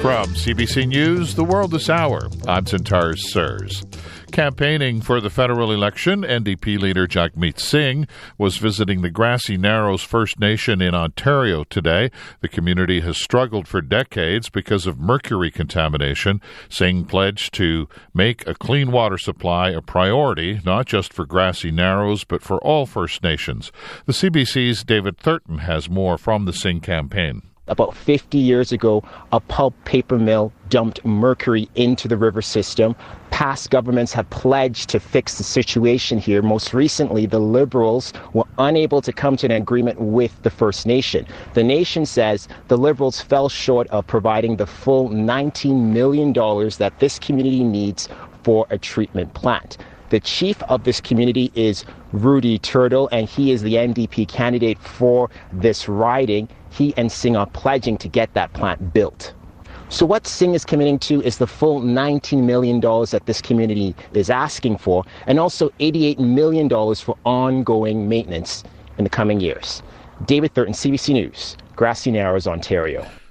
From CBC News, The World This Hour, I'm Sintar Sirs. Campaigning for the federal election, NDP leader Jagmeet Singh was visiting the Grassy Narrows First Nation in Ontario today. The community has struggled for decades because of mercury contamination. Singh pledged to make a clean water supply a priority, not just for Grassy Narrows, but for all First Nations. The CBC's David Thurton has more from the Singh campaign. About 50 years ago, a pulp paper mill dumped mercury into the river system. Past governments have pledged to fix the situation here. Most recently, the Liberals were unable to come to an agreement with the First Nation. The nation says the Liberals fell short of providing the full $19 million that this community needs for a treatment plant. The chief of this community is Rudy Turtle, and he is the NDP candidate for this riding. He and Singh are pledging to get that plant built. So what Singh is committing to is the full $19 million that this community is asking for, and also $88 million for ongoing maintenance in the coming years. David Thurton, CBC News, Grassy Narrows, Ontario.